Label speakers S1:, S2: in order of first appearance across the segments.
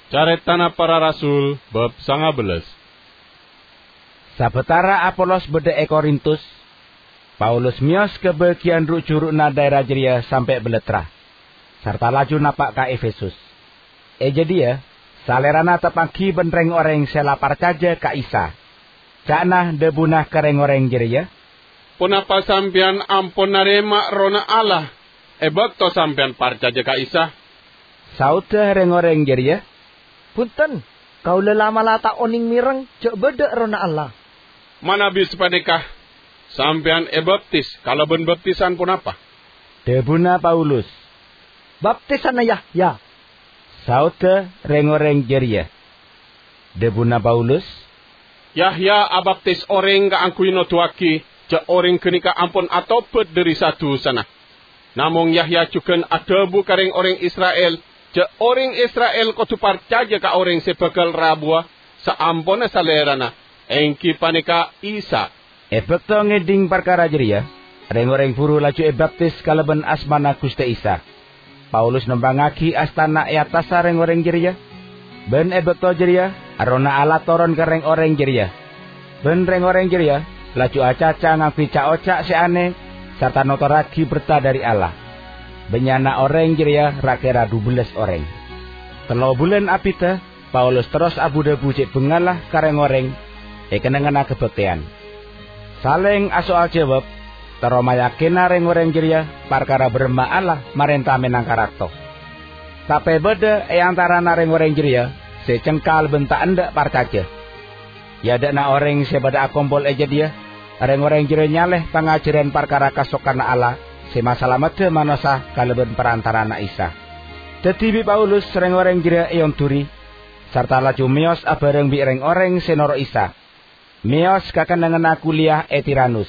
S1: Caretana para rasul bab 19.
S2: Sabetara Apolos bede Korintus, Paulus mios ke bagian ruk-jurukna daerah Jeria sampai beletra, serta laju napak ka Efesus. Jadi salerana tepagi benreng orang selapar caja ka Isa. Cakna debunah kereng orang Jeria.
S1: Punapa sampian ampun narema rona Allah, bakto sampian parcaja ka Isa.
S2: Saudah reng-orang Jeria.
S3: Punten, kau lelama lata oning mireng, cek bedek rona Allah.
S1: Mana bis padekah sampean baptis, kalau ben baptisan pun apa?
S2: Debuna Paulus.
S3: Baptisan Yahya.
S2: Sauda reng-oreng Jeria. Debuna Paulus.
S1: Yahya abaptis orang ka angkuino tuaki, cek orang kenika ampun atopet dari satu sana. Namong Yahya cuken adebu kareng orang Israel, cek orang Israel kotu parcaja ka orang sebekal rabua, saampona salerana, engki panika Isa.
S2: Bekto ngeding perkara Jeria, reng-oreng puru laju baptis kaleben asmana Gusti Isa. Paulus nembangaki astana atasa reng-oreng Jeria. Ben bekto Jeria, arona ala toron ke reng-oreng Jeria. Ben reng-oreng Jeria, laju acaca ngangpi ca-oca seane, serta notoragi berta dari Allah. Benyana orang Jeria rakera 12 orang. Telo bulan apita, Paulus terus abu-dabu cek bengalah kareng-oreng, kenengana kebektian. Saling asoal jawab, teromayakina reng-oreng Jeria, perkara berma Allah marenta menang karakto. Tapi beda antara reng-oreng Jeria, secengkal bentak endak parcaja. Ya na orang sebada akompol aja dia, reng-oreng Jeria nyaleh pengajaran perkara kasokana Allah, semasalah mata manosa kaleben perantara na Isa. Dadi Paulus reng-oreng Jeria eyon turi, serta laju mios abareng bi reng-oreng senoro Isa. Mios kakenangan kuliah Tiranus.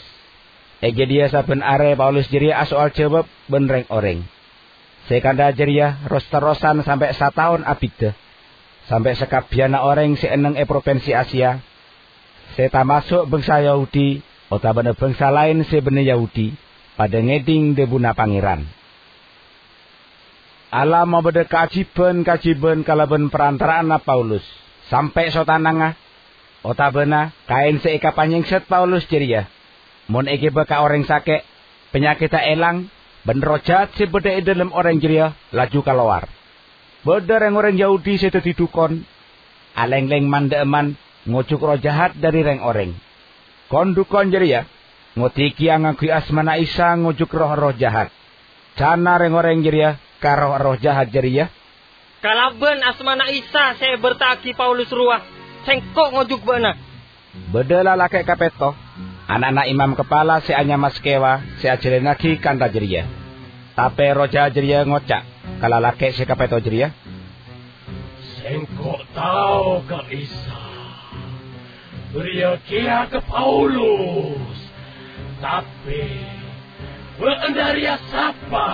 S2: Dia saben are Paulus Jeria asoal jawab ben reng-oreng. Sekanda Jeria ros-terosan sampai 1 tahun abida. Sampai sekabiana orang seeneng provinsi Asia. Seta masuk bangsa Yahudi, otabana bangsa lain sebene Yahudi, pada ngeding debuna pangeran. Allah mau beda kajiban kalaben perantaraan Paulus. Sampai sotananga, otabana kain seika panyengset Paulus Jeria. Mon ege baka orang sake, penyakit elang, ben rojat si beda dalam orang Jeria, laju keluar. Beda orang Yahudi setu didukon, aleng-leng mandeeman, ngucuk roh jahat dari reng-oreng. Kondukon Jeria, ngotiki ang ngakui asmana Isa ngucuk roh-roh jahat. Cana reng-oreng Jeria, karo roh jahat Jeria.
S4: Kalaben asmana Isa saya bertaki Paulus ruah, sengkok ngucuk bana.
S2: Bedela laki kapeto, anak-anak imam kepala si anyamas kewa, si ajelenaki kanta Jeria. Tapi roh jahat Jeria ngocak, kala laki si kapeto Jeria.
S5: Sengkok tahu ke Isa. Beriakia ke Paulus. Tapi berendaria siapa?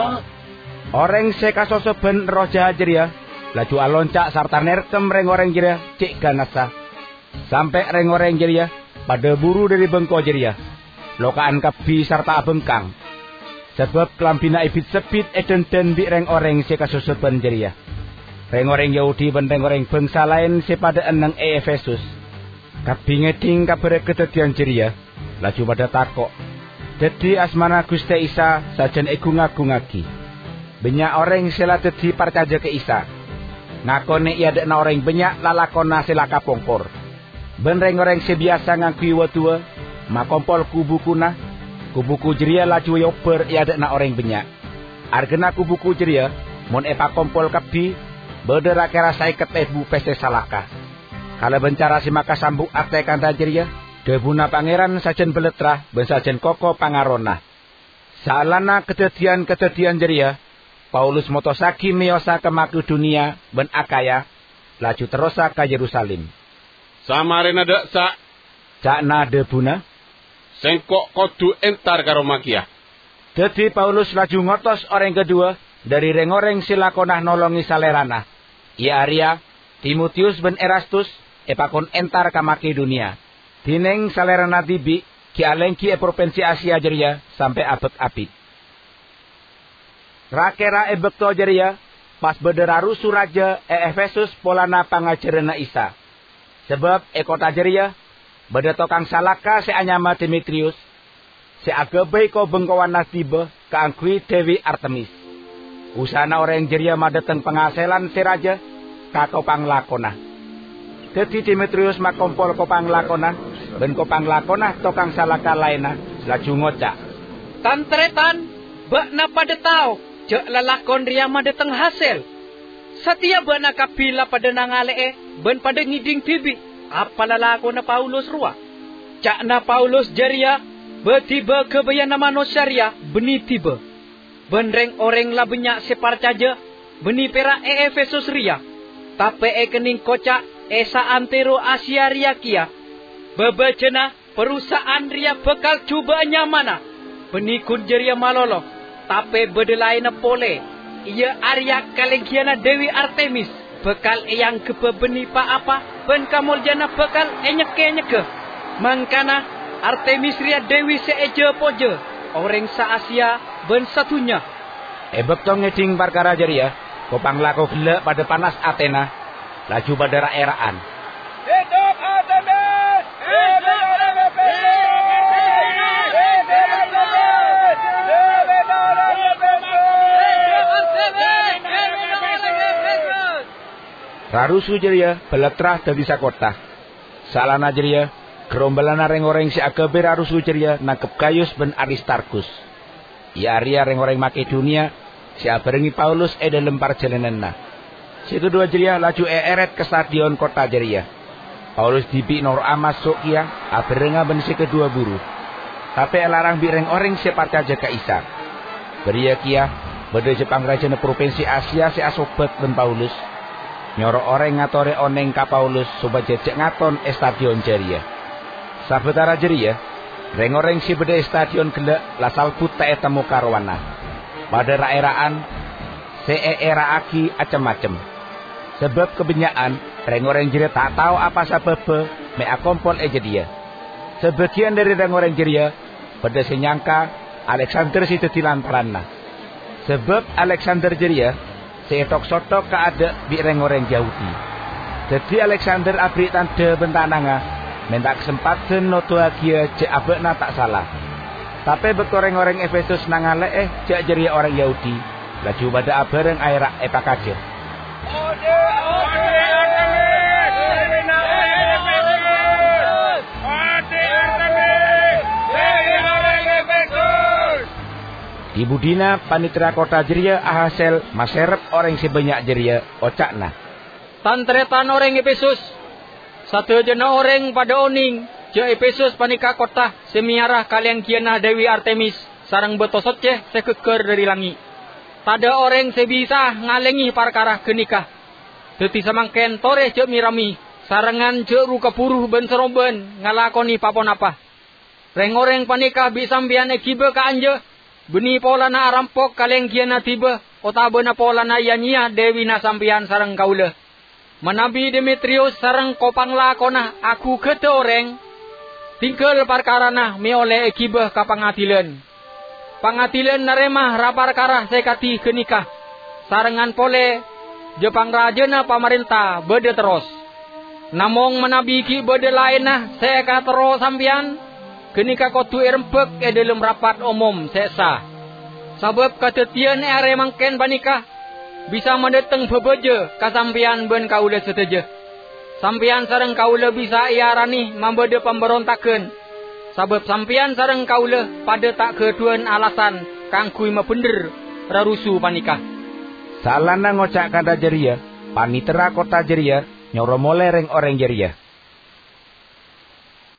S2: Orang sekasoso ben roh jahat Jeria, laju aloncak sarta nerkem reng-oreng Jeria cik ganasa. Sampai reng-oreng Jeria pada buru dari bengko Jeria, lokaan kebi sarta bengkang. Sebab kelampina ibit sepit eden bi reng-oreng sekasoso ben Jeria. Reng-oreng Yahudi ben reng-oreng bangsa lain sepada eneng Efesus. Kabi ngeding kabar kedadian Jeria, laju pada takok. Jadi asmana Gusti Isa sajen ngagung-agungagi. Banyak orang sela dadi parcaja ke Isa. Ngakone iya dekna orang banyak lalakona sela kapongkor. Ben reng-oreng sebiasa ngangkui watua, makompol kubukuna, kubuku Jeria laju yoper iya dekna orang banyak. Argena kubuku Jeria, mon kompol kabi, bedera kera saya ketebu peste salaka. Kalau bencara si maka sambuk akte kanta Jeria, debuna pangeran sajen beletrah, ben sajen koko pangarona. Salana kedadian Jeria, Paulus motosaki miosa ke Makedonia ben Akaya, laju terosa ke Yerusalem.
S1: Samarena dak sak,
S2: cakna debuna,
S1: sengkok kodu entar karo makia.
S2: Jadi Paulus laju ngotos orang kedua dari reng-oreng silakonah nolongi salerana. Ia Aria, Timotius ben Erastus, epakon entar ke Makedonia. Dineng salerana tibi, ki alengki provinsi Asia Jeria sampai abek-abit. Rakera bekto Jeria, pas bederaru suraja Efesus polana pangajarana Isa. Sebab kota jeria beda tokang salaka se anyama Demetrius, se agabay ko bengkawan tiba kaangkui Dewi Artemis. Usana orang jeria madeteng pengaselan si raja kakau panglakona. Dadi Demetrius makompol ko panglakona, ben ko panglakona tokang salaka laina laju ngocak.
S6: Tantretan, bak na pada tau, cek lalakon ria madeteng hasil. Setia bana kapila pada nangalee, ben pada ngiding tibi, apa lalakon na Paulus rua. Cak na Paulus jaria, betiba kebayan nama nosyaria, beni tiba. Ben reng orang la benyak separcaja, beni pera Efesus ria. Tapi kening kocak, esa antero Asia ria kia. Bebecena perusahaan ria bekal cuba nyamana. Benikun jeria malolo. Tapi bedelai na pole. Ia Arya Kalengkiana Dewi Artemis. Bekal yang kepebeni pa apa. Ben kamol jana bekal nyeke. Mangkana Artemis ria Dewi seeje poje. Orang sa Asia ben satunya.
S2: Ebek tong ngeding perkara jeria. Kopang lako gila pada panas Athena. Laju pada raeraan.
S7: Hidup Artemis! Hidup Artemis!
S2: Rarusu jeria beletrah dari sakota. Salana jeria gerombolan reng-oreng si agabe rarusu jeria nangkep Gaius ben Aristarkus. Ia aria reng-oreng Makedonia si abarengi Paulus dalam perjalananna. Si kedua jeria laju eret ke stadion kota jeria. Paulus dipi nor masuk kia abarenga ben si kedua buru. Tapi larang bireng orang si parcaja ke Isa. Beria kia beda Jepang raja na provinsi Asia si asobat ben Paulus. Nyoro orang ngatore oneng ka Paulus sobat jejek ngaton stadion jeria. Sabetara jeria reng-oreng si beda stadion gelek lasal buta etemu karwana. Pada raeraan seera aki acem-acem. Sebab kebenyaan reng-oreng jeria tak tahu apa sebabnya me akompol dia. Sebagian dari reng-oreng jeria pada senyangka Alexander si tetilan peranna. Sebab Alexander jeria seetok-sotok keada di reng-oreng Yahudi. Jadi Alexander abri tanda bentananga minta kesempatan noto agia cek abekna tak salah. Tapi betul orang Efesus nangale cek jeria orang Yahudi. Laju pada abareng airak epakaje.
S7: Ode Artemis! Ode Artemis! Dewi orang Efesus!
S2: Di budina panitera kota jeria ahasel maserep orang sebanyak jeria ocakna.
S6: Tantretan orang Efesus. Satu jena orang pada oning. Je Efesus panika kota semiarah kalian kiana Dewi Artemis. Sarang betosot ceh sekeker dari langit. Tada orang sebisa ngalengi perkara kenikah. Teti samangken tore je mirami. Sarangan je ruka puruh ben seromben ngalakoni papon apa. Reng-oreng panikah bisambian ekibe ka anje. Beni pola na rampok kalian kiana tiba. Otabe na pola na yania Dewi na sampian sarang kaula. Manabi Demetrius sarang kopang lakona aku kete orang. Tingkel perkara na mi oleh ekibah ka pangatilan. Pangatilan naremah raparkara sekati kenikah. Sarangan pole Jepang raja na pamerintah bede terus. Namong menabi ki bede lain na seka terus sampian. Kenikah kotu erempek dalam rapat umum sesa. Sebab ketetian ere mangken panikah. Bisa mendeteng bebeje kasampian ben kaula seteje. Sampian sareng kaula bisa iarani membede pemberontakan. Sabab sampian sareng kaula pada tak keduan alasan kangkui mepender rarusu panikah.
S2: Salana ngocak kata jeria, panitera kota jeria, nyoro mole reng orang jeria.